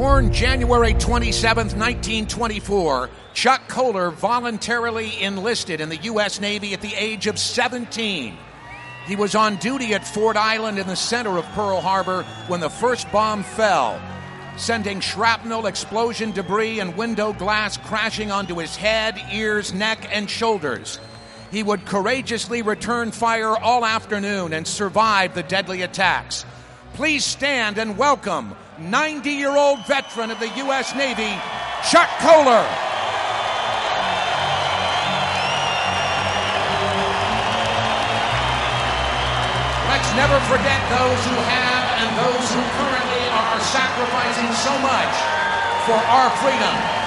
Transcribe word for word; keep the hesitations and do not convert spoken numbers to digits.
Born January twenty-seventh, nineteen twenty-four, Chuck Kohler voluntarily enlisted in the U S Navy at the age of seventeen. He was on duty at Ford Island in the center of Pearl Harbor when the first bomb fell, sending shrapnel, explosion debris, and window glass crashing onto his head, ears, neck, and shoulders. He would courageously return fire all afternoon and survive the deadly attacks. Please stand and welcome ninety-year-old veteran of the U S Navy, Chuck Kohler. Let's never forget those who have and those who currently are sacrificing so much for our freedom.